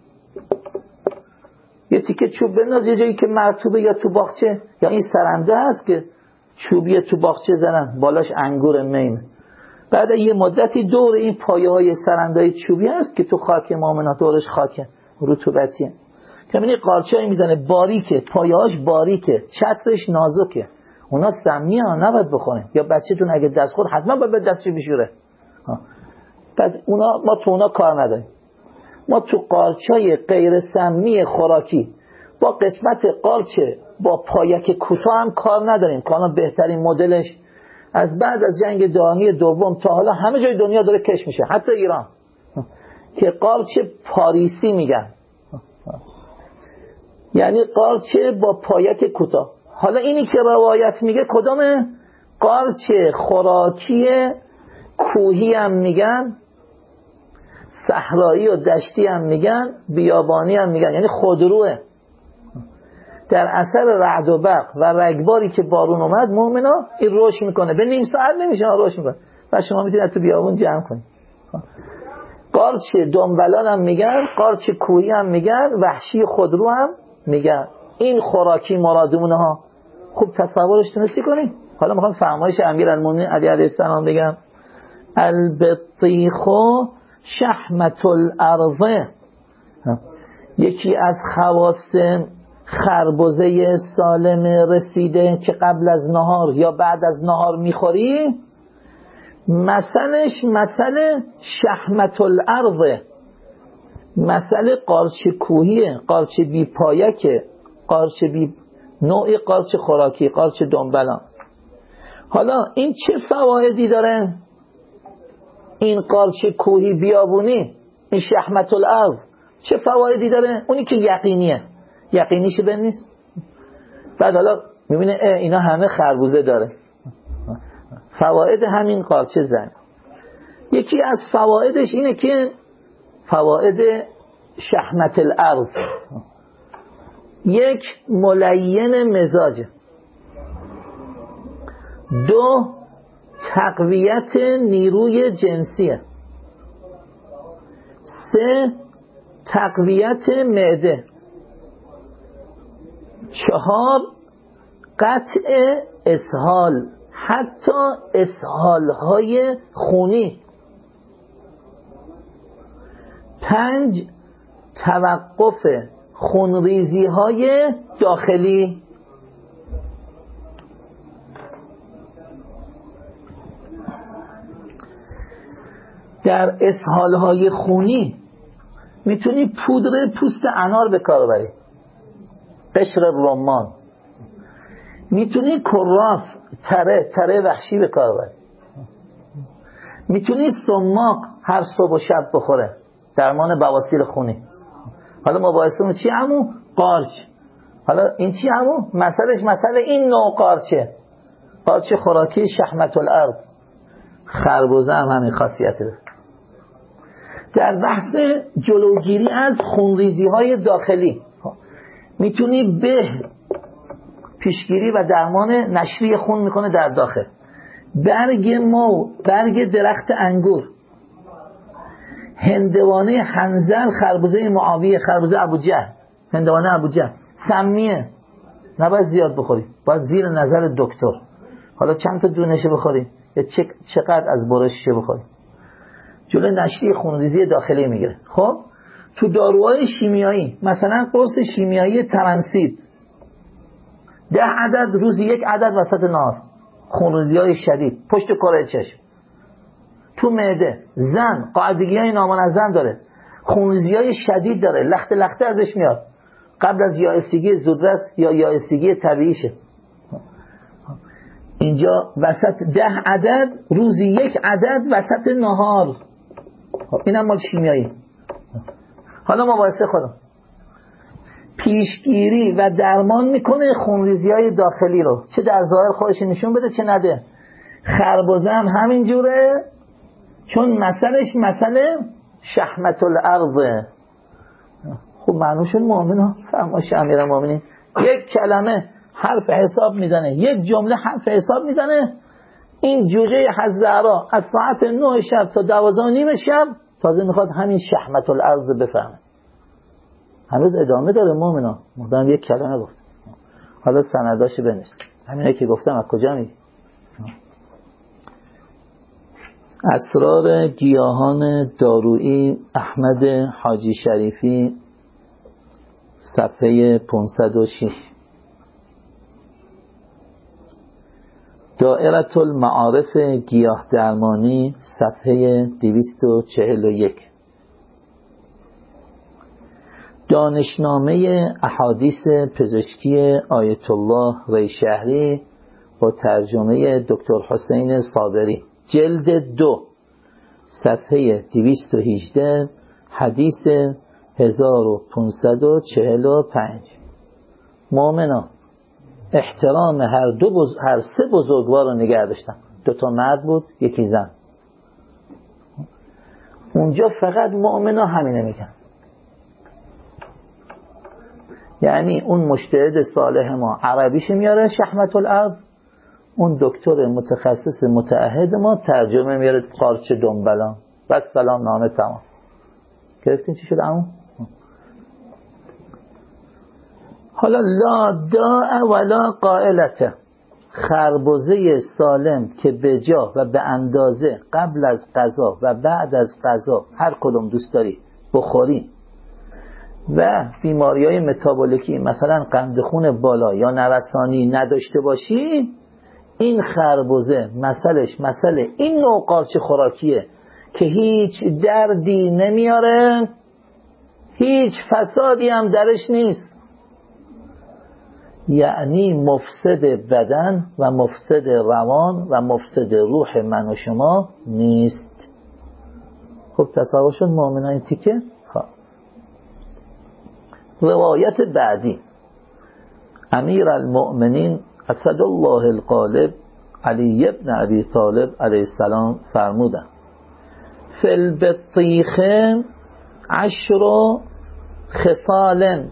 Speaker 1: یه تیکه چوب بنداز یه جایی که مرطوبه یا تو باغچه، یا این سرنده هست که چوبیه تو باغچه زنن بالاش انگور میم، بعد یه مدتی دور این پایه های سرندهای چوبی هست که تو خاک مؤمنات دورش خاکه رطوبتیه، که ببینی قارچایی میزنه باریکه، پایه‌هاش باریکه، چترش نازکه، اونا سمی ها نباید بخونه. یا بچه‌تون اگه دست خود حتما باید به دستش بشوره. پس اونا ما تو اونا کار نداریم. ما تو قارچای غیر سمی خوراکی با قسمت قارچه با پایک کوتاه هم کار نداریم. کانا بهترین مدلش از بعد از جنگ جهانی دوم تا حالا همه جای دنیا داره کش میشه، حتی ایران، که قارچه پاریسی میگن، یعنی قارچه با پایک کوتاه. حالا اینی که روایت میگه کدامه؟ قارچه خوراکی کوهی هم میگن، صحرایی و دشتی هم میگن، بیابانی هم میگن، یعنی خودروه. در اثر رعد و برق و رگباری که بارون اومد مؤمنا این رشد میکنه، به نیم ساعت نمیشه رشد میکنه و شما میتونید تو بیابون جمع کنید. قارچه دنبلان هم میگن، قارچه کوهی هم میگن، وحشی خودرو هم میگن. این خوراکی مرادمونه ها. خوب تصورش تونستی کنید. حالا میخوام فرمایش امیرالمومنین علی علیه السلام بگم. البطیخو شحمت الارض، یکی از خواص خربزه سالم رسیده که قبل از نهار یا بعد از نهار میخوری، مثلش مثل شحمت الارض، مثل قارچ کوهیه، قارچ بی پایکه، قارچ بی نوعی قارچ خوراکی، قارچ دنبلان. حالا این چه فوایدی داره؟ این قارچ کوهی بیابونی، این شحمت الارض چه فوایدی داره؟ اونی که یقینیه، یقینیش به نیست. بعد حالا میبینه اینا همه خربوزه داره. فواید همین قارچ زن، یکی از فوایدش اینه که فواید شحمت الارض، یک ملین مزاج، دو تقویت نیروی جنسیه، سه تقویت معده، چهار قطع اسهال، حتی اسهالهای خونی، پنج توقف خونریزی های داخلی. در اسهالهای خونی میتونی پودر پوست انار به کار بری، قشر رمان، میتونی کراف تره تره وحشی به کار بری، میتونی سماق هر صبح و شب بخوره، درمان بواسیر خونی. حالا مباحثمون چی عمو؟ قارچ. حالا این چی عمو؟ مسئلهش مسئله این نوع قارچه، قارچ خوراکی شحمت الارض. خربزه هم همین خاصیت داره. در بحث جلوگیری از خونریزی های داخلی میتونی به پیشگیری و درمان نشری خون میکنه در داخل. برگ مو، برگ درخت انگور، هندوانه حنظل، خربزه معاویه، خربزه ابوجهل، هندوانه ابوجهل سمیه، نباید زیاد بخوری، باید زیر نظر دکتر. حالا چند تا دونشه بخوری یا چقدر از برششه بخوری، جلوی نشری خونریزی داخلی میگیره. خب تو داروهای شیمیایی مثلا قرص شیمیایی ترنسید ده عدد روزی یک عدد وسط نهار، خونریزی های شدید پشت کره چشم. تو معده زن قاعدگی های نامنظم داره، خونریزی های شدید داره، لخت لخته ازش میاد، قبل از یائسگی زودرس یا یائسگی طبیعیشه. اینجا وسط ده عدد روزی یک عدد وسط نهار، این هم مال شیمیایی. حالا مباحثه خودم، پیشگیری و درمان میکنه خونریزی های داخلی رو، چه در ظاهر خودش نشون بده چه نده. خربزه هم همین جوره، چون مسئلهش مسئله شحمت الارض. خب معنوش مؤمن ها، فرمایش امیرالمومنین یک کلمه حرف حساب میزنه، یک جمله حرف حساب میزنه. این جوجه حزعرا از ساعت نه شب تا دوازده و نیم شب تازه میخواد همین شحمت الارض بفهمه. هنوز ادامه داره مومنا، مدام یک کلمه گفت. حالا سنداشو بنویس، همینه که گفتم از کجا میگی؟ اسرار گیاهان دارویی، احمد حاجی شریفی، صفحه پانصد و شش. دائره المعارف گیاه درمانی، صفحه دویست و چهل و یک. دانشنامه احادیث پزشکی آیت الله ریشهری با ترجمه دکتر حسین صابری، جلد دو، صفحه دویست و هجده، حدیث هزار و پانصد و چهل و پنج. مؤمنان احترام هر دو بز... هر سه بزرگوار رو نگه داشتن. دو تا مرد بود، یکی زن. اونجا فقط مؤمنان همینه میگن. یعنی اون مجتهد صالح ما عربیش میاره شحمت الارض، اون دکتر متخصص متعهد ما ترجمه میاره قارچ دنبلان. بس سلام، نامه تمام. گرفتین چی شد عمو؟ حالا لا داء ولا قائلته، خربزه سالم که به جا و به اندازه قبل از غذا و بعد از غذا هر کدوم دوست داری بخوری و بیماری های متابولیکی مثلا قند خون بالا یا نوسانی نداشته باشی، این خربزه مسئلش مسئله این نوع قارچ خوراکیه که هیچ دردی نمیاره، هیچ فسادی هم درش نیست، یعنی مفسد بدن و مفسد روان و مفسد روح من و شما نیست. خب تصور شد مؤمنان این تیکه. خب روایت بعدی، امیر المؤمنین اسد الله الغالب علی ابن ابی طالب علیه السلام فرمودند فی البطیخ عشر خصال،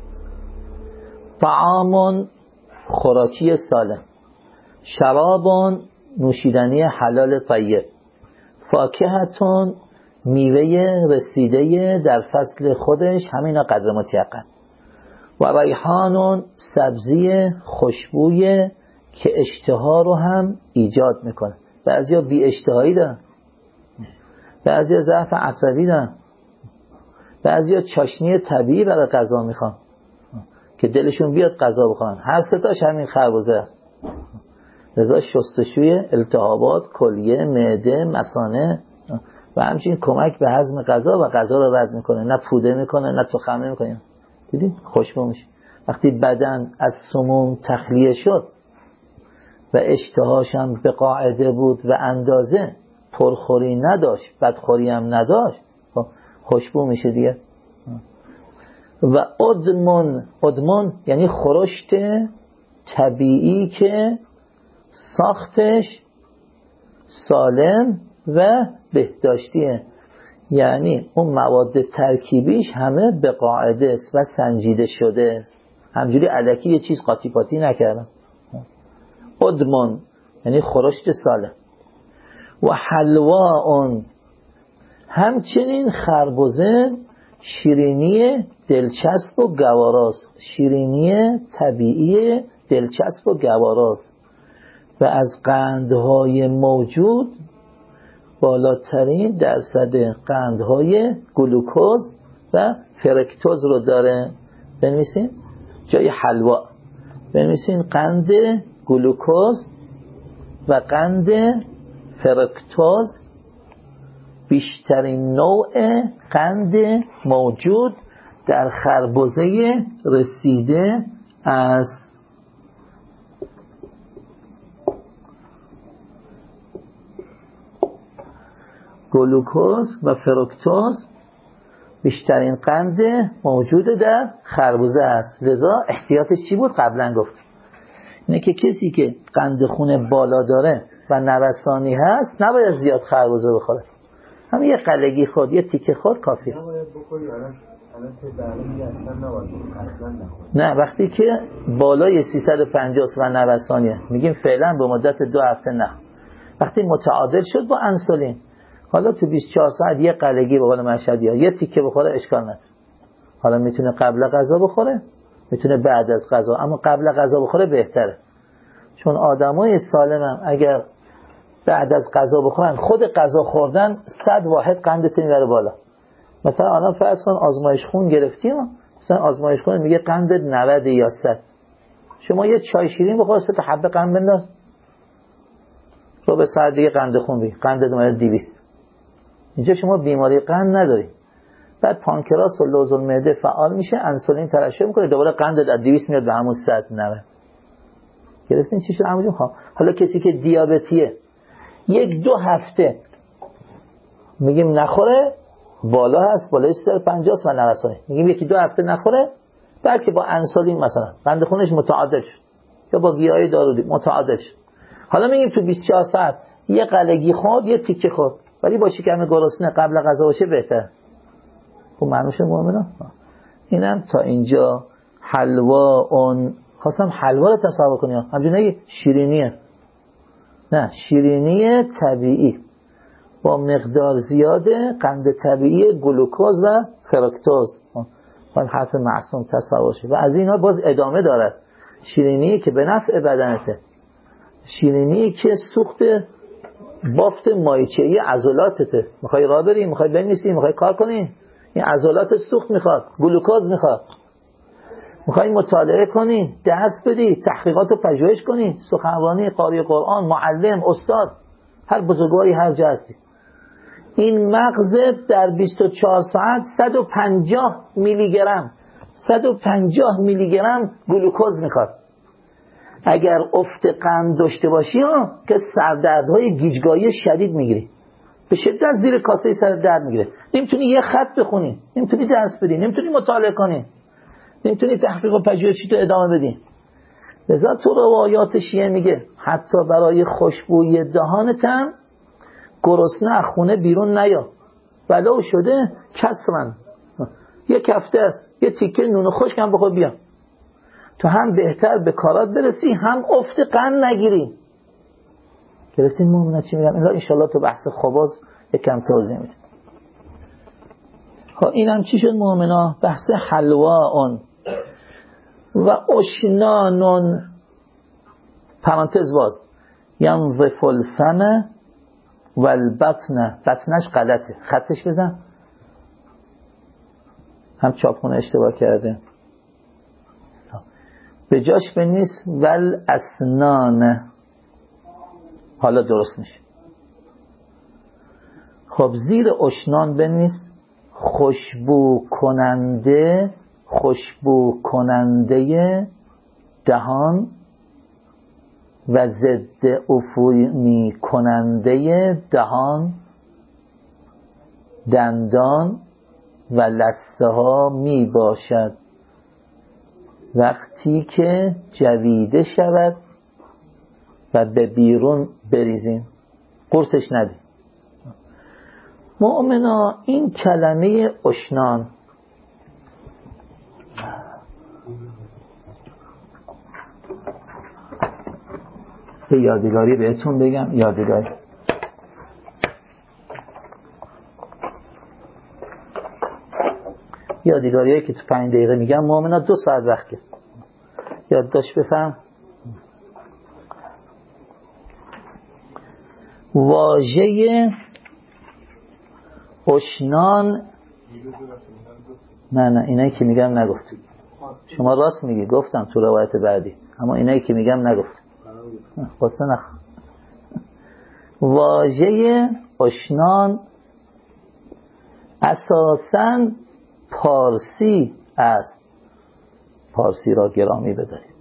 Speaker 1: طعام خوراکی سالم، شراب نوشیدنی حلال طیب، فاکهتون میوه رسیده در فصل خودش همینا قدر متیقن، و ریحان سبزی خوشبوی که اشتها رو هم ایجاد میکنه. بعضیا بی اشتهایی دارن، بعضیا ضعف عصبی دارن، بعضیا چاشنی طبیعی برای غذا میخوان که دلشون بیاد غذا بخورن. هر سه تاش همین خربزه است. لذا شستشوی التهابات کلیه، معده، مثانه و همچنین کمک به هضم غذا و غذا رو رد میکنه، نه پوده میکنه نه تخمه میکنه. دیدین خوشبو میشه. وقتی بدن از سموم تخلیه شد و اشتهاش هم به قاعده بود و اندازه، پرخوری نداشت بدخوری هم نداشت، خوشبو میشه دیگه. و ادمون، ادمون یعنی خورشت طبیعی که ساختش سالم و بهداشتیه، یعنی اون مواد ترکیبیش همه به قاعده است و سنجیده شده است، همجوری الکی یه چیز قاطی پاتی نکردن. ادمون یعنی خورشت سالم. و حلوا اون، همچنین خربزه شیرینی دلچسب و گواراست، شیرینی طبیعی دلچسب و گواراست و از قندهای موجود بالاترین درصد قندهای گلوکوز و فرکتوز رو داره. بنویسین جای حلوا بنویسین قند گلوکوز و قند فرکتوز، بیشترین نوع قند موجود در خربزه رسیده است. گلوکوز و فرکتوز بیشترین قند موجود در خربزه است. لذا احتیاطش چی بود؟ قبلا گفت اینه که کسی که قند خون بالا داره و نوسانی هست نباید زیاد خربزه بخوره، همین یه قلگی خورد، یه تیکه خورد کافیه. نه، وقتی که بالای سیصد و پنجاه و نوسانیه میگیم فعلا به مدت دو هفته نه. وقتی متعادل شد با انسولین، حالا تو بیست و چهار ساعت یه قلگی به قول مشهدی‌ها یه تیکه بخوره اشکال نداره. حالا میتونه قبل غذا بخوره، میتونه بعد از غذا، اما قبل غذا بخوره بهتره، چون آدمای سالمم اگر بعد از غذا بخورن، خود غذا خوردن صد واحد قندت میبره بالا. مثلا الان فرض کن آزمایش خون گرفتیم، مثلا آزمایش خون میگه قندت نود یا صد، شما یه چای شیرین بخور، سه تا حبه قند بنداز، رو به ساعت دیگه قند خون بگیر، قندت اومده دویست. اینجا شما بیماری قند نداری، بعد پانکراس و لوز المعده فعال میشه، انسولین ترشح میکنه، دوباره قندت از دویست میاد به همون صد نود. گرفتین چی شد عمو جون؟ حالا کسی که دیابتیه یک دو هفته میگیم نخوره، بالا هست، بالای صد و پنجاه و نوسانی، میگیم یکی دو هفته نخوره، بعد که با انسولین مثلا قند خونش متعادل شد یا با گیاهی دارودی متعادل شد، حالا میگیم تو بیست و چهار ساعت یه قلگی خورد یه تیکه خورد ولی با شکم گرسنه قبل غذا باشه بهتر. خب معنی شد مؤمنا. اینم تا اینجا حلوا اون خواستم حلوا رو تصور کنیم، همچنین شیرینیه، نه شیرینی طبیعی با مقدار زیاده قند طبیعی گلوکوز و فرکتوز، باید حرف معصوم تصور شد. و از اینها باز ادامه دارد، شیرینی که به نفع بدنته، شیرینی که سوخت بافت مایچه‌ای عضلاتته، میخوای راه بری، میخوای بنویسی، میخوای کار کنی، این عضلات سوخت میخواد، گلوکوز میخواد، میخوای مطالعه کنی، درس بدی، تحقیقات رو پژوهش کنی، سخنرانی، قاری قرآن، معلم، استاد، هر بزرگواری هر جا هستی، این مغز در بیست و چهار ساعت صد و پنجاه میلی گرم صد و پنجاه میلی گرم گلوکوز میخواد. اگر افت قند داشته باشی ها که سردردهای گیجگاهی شدید میگیری، به شدت زیر کاسه سر درد میگیره، نمیتونی یه خط بخونی، نمیتونی درس بدی، نمیتونی مطالعه کنی، نمیتونی تحقیق و پژوهشی تو ادامه بدی. لذا تو روایات شیعه میگه حتی برای خوشبویی دهانت هم گرسنه از خونه بیرون نیا، ولو شده کسرن، یک هفته است یه تیکه نون خشک هم بخور بیا، تو هم بهتر به کارات برسی هم افت قند نگیری. گرفتین مومنات چی میگم؟ الا انشالله تو بحث خباز یکم توضیح میدم. خب اینم چی شد مومنا؟ بحث حلوا اون و اشنانون پرانتز باز ینظف الفم و البطن، بطنش غلطه، خطش بزن، هم چاپخونه اشتباه کرده، به جاش بنویس ول اسنان، حالا درست میشه. خب زیر اشنان بنویس خوشبو کننده، خوشبو کننده دهان و ضد عفونی کننده دهان، دندان و لثه ها می باشد وقتی که جویده شود و به بیرون بریزیم، قرصش ندیم. مؤمنا این کلمه اشنان به یادگاری بهتون بگم، یادگاری یادگاریه که تو پنج دقیقه میگم مؤمنا دو ساعت وقته، یادداشت بفهم. واژه اشنان، نه نه اینایی که میگم نگفتم، شما راست میگی گفتم تو روایت بعدی، اما اینایی که میگم نگفتم، واسه نخ. واژه اشنان اساساً پارسی است، پارسی را گرامی بدارید،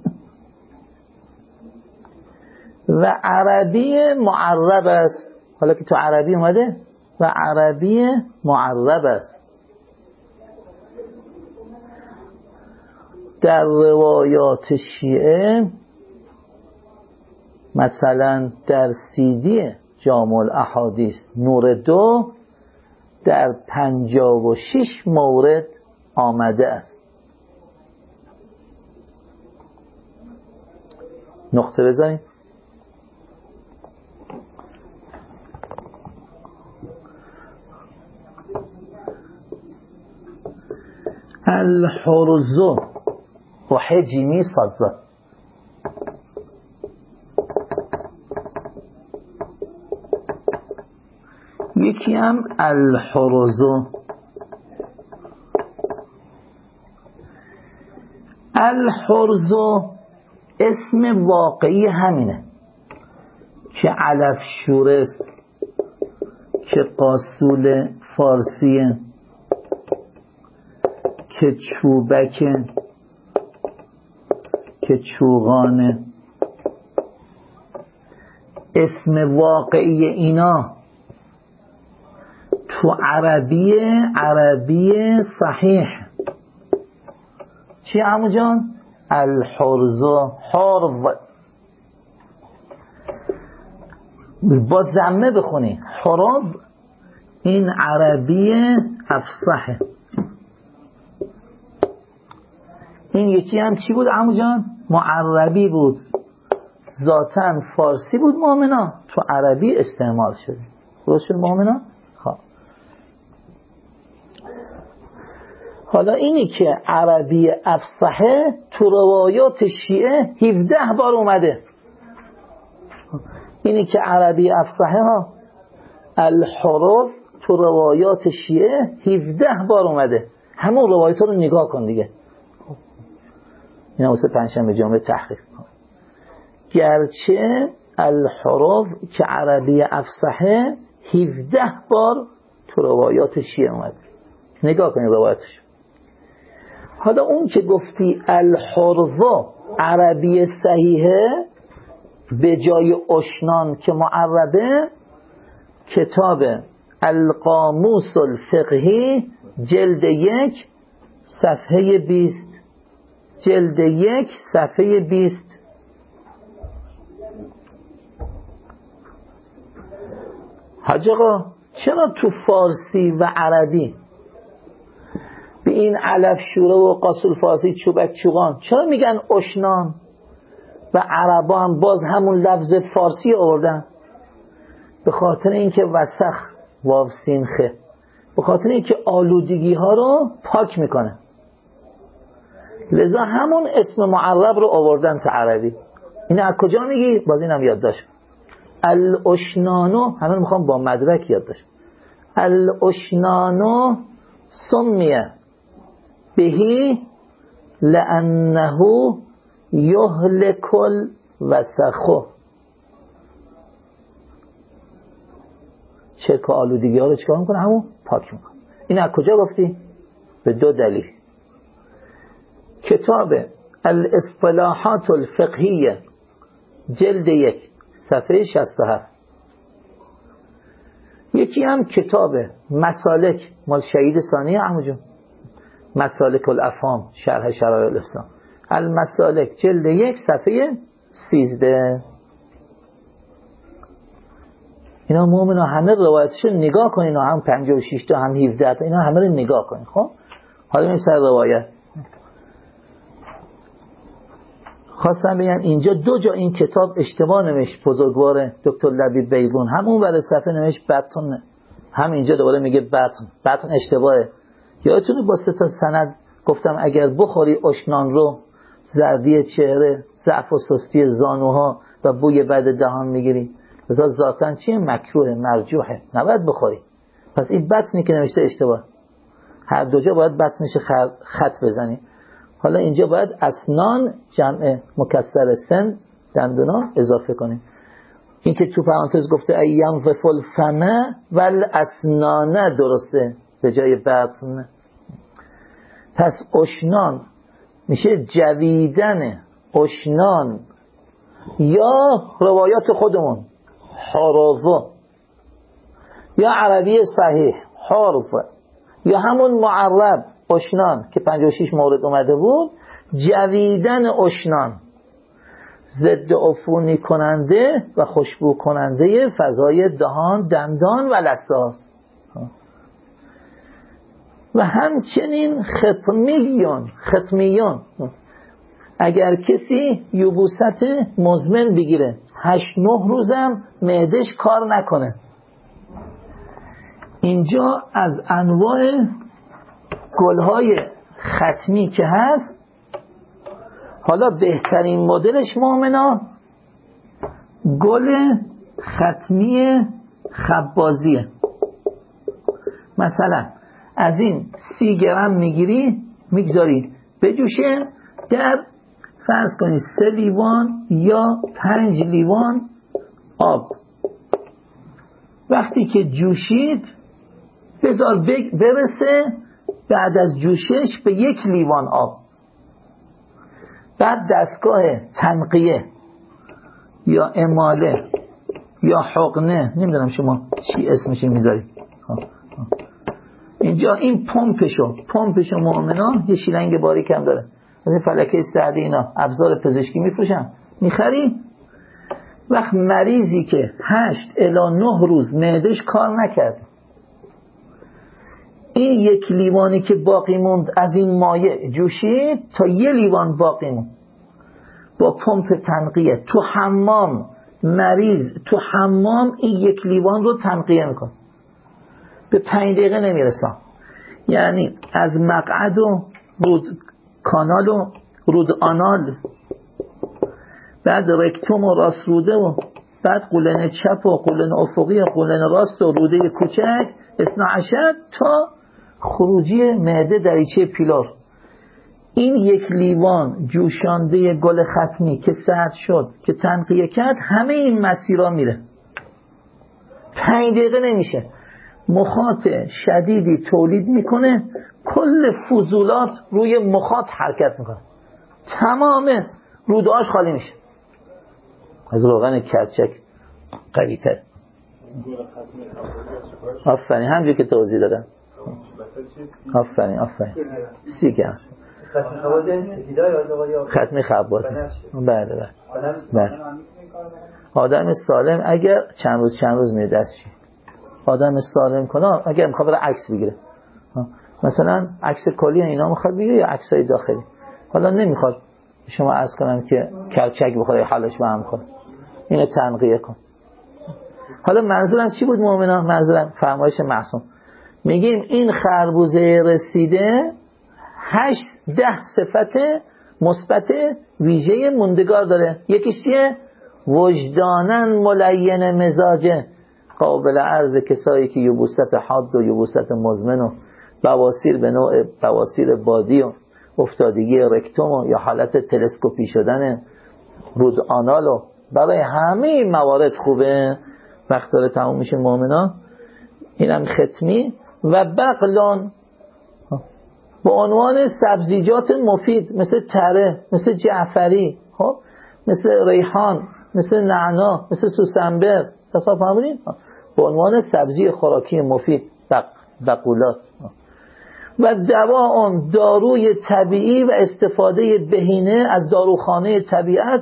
Speaker 1: و عربی معرب است، حالا که تو عربی اومده و عربی معرب است. در روایات شیعه مثلا در سیدی جامع الاحادیث نور دو در پنجاه و شش مورد آمده است. نقطه بزنید. الحرزو و حجیمی صدزه، یکی هم الحرزو. الحرزو اسم واقعی همینه که علف شورست که قاسول فارسیه که چوبک که چوغانه. اسم واقعی اینا تو عربی عربی صحیح چی عمو جان؟ الحرز، حرز با ضمه بخونی حرب، این عربی افصحه. این یکی هم چی بود عمو جان؟ معربی بود، ذاتاً فارسی بود مؤمنا، تو عربی استعمال شده. درست شد مؤمنا؟ خب حالا اینی که عربی افصحه تو روایات شیعه هفده بار اومده. اینی که عربی افصحه ها الحروف تو روایات شیعه هفده بار اومده. همون روایات رو نگاه کن دیگه. اینا واسه پنجشنبه جمعه تحقیق کن. گرچه الحروف که عربی افصحه هفده بار تو روایات شیعه اومده. نگاه کنید روایاتش. حالا اون که گفتی الحرف عربی صحیحه به جای اشنان که معربه، کتاب القاموس الفقهی جلد یک صفحه بیست، جلد یک صفحه بیست. حاج آقا چرا تو فارسی و عربی به این علف شوره و قاصل فارسی چوبک چوغان چرا میگن اشنان و عربا هم باز همون لفظ فارسی آوردن؟ به خاطر اینکه وسخ واو سین خ، به خاطر اینکه آلودگی ها رو پاک میکنه، لذا همون اسم معرب رو آوردن تا عربی. این از کجا میگی؟ باز اینم یاد داشت. الاشنانو همه میخوام با مدرک یاد داشت. الاشنانو سمیه بهی لانه یهلک الوسخ. چرک و آلودگی ها رو چکار میکنه؟ همون پاک میکنه. این از کجا گفتی؟ به دو دلیل. کتاب الاصطلاحات الفقهیه جلد یک صفحه شصت و هفت. یکی هم کتاب مسالک مال شهید ثانی عمو جون، مسالک الافهام شرح شرایع الاسلام، المسالک جلد یک صفحه سیزده. اینا مومنا همه روایتشو نگاه کنین، هم پنجاه و شش تا هم هفده تا، اینا همه رو نگاه کنین. خب حالا میریم سر روایت. خواستم بگم اینجا دو جا این کتاب اشتباه نوشت بزرگوار دکتر لبیب بیگون، همون ور صفحه نوشت بطن، هم اینجا دوباره میگه بطن. بطن اشتباهه. یادتونه با سه تا سند گفتم اگر بخوری اشنان رو زردی چهره، ضعف و سستی زانوها و بوی بد دهان میگیری، لذا ذاتاً چیه؟ مکروه، مرجوحه، نباید بخوری. پس این بطنی که نوشته اشتباه. هر دو جا باید بطنش خط بزنی. حالا اینجا باید اسنان جمع مکسر سن دندونا اضافه کنیم. این که تو پرانتز گفته ایم وفل فمه ول اسنانه درسته به جای بطن. پس اشنان میشه جویدن اشنان، یا روایات خودمون حرفه، یا عربی صحیح حرفه، یا همون معرب اشنان که پنجاه و شش مورد اومده بود. جویدن اشنان ضد عفونی کننده و خوشبو کننده فضای دهان، دندان و لثه. و همچنین ختمیون ختمیون اگر کسی یبوست مزمن بگیره هشت نه روزم معدش کار نکنه. اینجا از انواع گلهای ختمی که هست، حالا بهترین مدلش مؤمنا گل ختمی خبازیه. مثلا از این سی گرم میگیری میگذاری بجوشه در فرض کنی سه لیوان یا پنج لیوان آب. وقتی که جوشید بذار برسه بعد از جوشش به یک لیوان آب، بعد دستگاه تنقیه یا اماله یا حقنه، نمیدونم شما چی اسمش میذارید، اینجا این پمپشو پمپشو مؤمنان یه شیلنگ باریک هم داره، از این فلکه سعدی اینا ابزار پزشکی میفروشن، میخری. وقت مریضی که هشت الی نه روز معدهش کار نکرد، این یک لیوانی که باقی موند از این مایع جوشید تا یه لیوان باقی موند، با پمپ تنقیه تو حمام، مریض تو حمام این یک لیوان رو تنقیه میکن، به پنج دقیقه نمیرسن. یعنی از مقعد و رود کانال و رود آنال، بعد رکتوم و راست روده و بعد قولن چپ و قولن افقی و قولن راست و روده کوچک اثنا عشر تا خروجی معده دریچه پیلار. این یک لیوان جوشانده گل ختمی که سرد شد که تنقیه کرد، همه این مسیرها میره، پنج دقیقه نمیشه. مخاط شدیدی تولید میکنه، کل فضولات روی مخاط حرکت میکنه، تمام رودهاش خالی میشه. از روغن کرچک قوی‌تر. آفرین، همجور که توضیح دادم. آفرین آفرین سیگم ختمی خبازی. بله بله بله. آدم سالم اگر چند روز چند روز میره دستشی، آدم سالم کنه اگر میخواد بره عکس بگیره، مثلا عکس کلی اینا میخواد بگیره یا عکسای داخلی، حالا نمیخواد شما عرض کنم که کرچک بخوره حالش به هم کنه، اینو تنقیه کن. حالا منظورم چی بود مؤمنان؟ منظورم فرمایش معصوم، میگیم این خربوزه رسیده هشت ده صفت مثبت ویژه موندگار داره. یکیش چیه؟ وجدانن ملین مزاجه، قابل عرض کسایی که یبوست حاد و یبوست مزمن و بواسیر به نوع بواسیر بادی و افتادگی رکتوم و یا حالت تلسکوپی شدن رود آنال و برای همه موارد خوبه. وقت داره تموم میشه مؤمنان. اینم ختمی. و بقلان به عنوان سبزیجات مفید مثل تره، مثل جعفری، خب مثل ریحان، مثل نعنا، مثل سوسنبر، تصاف همونین به عنوان سبزی خوراکی مفید، بق... بقولات. و دوا اون داروی طبیعی و استفاده بهینه از داروخانه طبیعت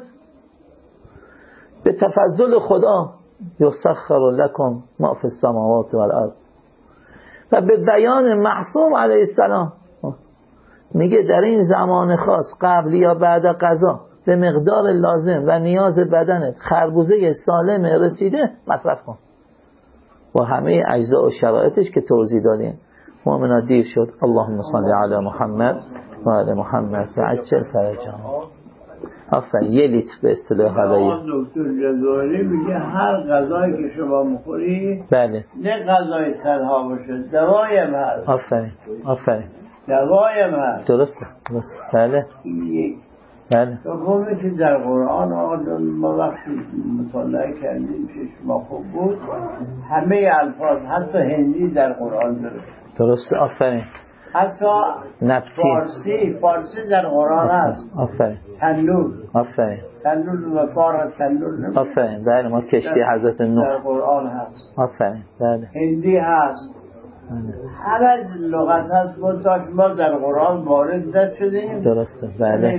Speaker 1: به تفضل خدا. یسخر لکم ما فی السماوات و الارض. و به بیان معصوم علیه السلام میگه در این زمان خاص قبل یا بعد قضا به مقدار لازم و نیاز بدنت خربوزه سالم رسیده مصرف کن با همه اجزا و شرایطش که توضیح دادیم. مؤمنا دیر شد. اللهم صل علی محمد و آل محمد و عجل فرجهم. آفرین. یه لیتر به اصطلاح حالایی
Speaker 3: دکتر جزاری میگه هر غذایی که شما مخوری
Speaker 1: بله
Speaker 3: نه غذای تنها باشه، دوایم هست.
Speaker 1: آفرین آفرین
Speaker 3: دوایم هست.
Speaker 1: درسته درسته بله
Speaker 3: یک
Speaker 1: بله.
Speaker 3: دومی که در قرآن آدم ما وقتی مطالعه کردیم چشم ما خوب بود، همه الفاظ حتی هندی در قرآن داره.
Speaker 1: درسته آفرین.
Speaker 3: حتی
Speaker 1: نبتی
Speaker 3: فارسی فارسی در قرآن هست.
Speaker 1: آفرین
Speaker 3: تنور
Speaker 1: آفرین
Speaker 3: تنور و فار تنور
Speaker 1: آفرین. بله ما کشتی حضرت نوح
Speaker 3: در قرآن هست.
Speaker 1: آفرین بله.
Speaker 3: هندی هست. همه لغت هست منتها ما در قرآن وارد نشدیم.
Speaker 1: درسته بله.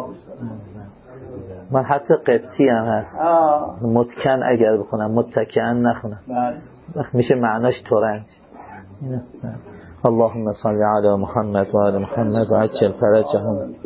Speaker 1: من حتی قبطی هم هست. آه. متکن اگر بخونم متکئن نخونم. بله. میشه معناش ترنج. اللهم صل علی محمد و آل محمد و عجل فرجهم.